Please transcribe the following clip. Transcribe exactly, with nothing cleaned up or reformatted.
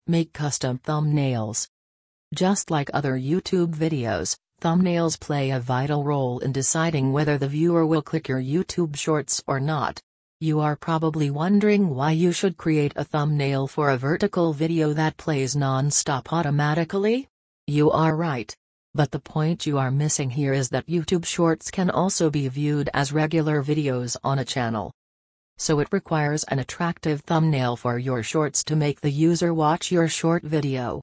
Make custom thumbnails. Just like other YouTube videos, thumbnails play a vital role in deciding whether the viewer will click your YouTube Shorts or not. You are probably wondering why you should create a thumbnail for a vertical video that plays non-stop automatically? You are right. But the point you are missing here is that YouTube Shorts can also be viewed as regular videos on a channel. So it requires an attractive thumbnail for your shorts to make the user watch your short video.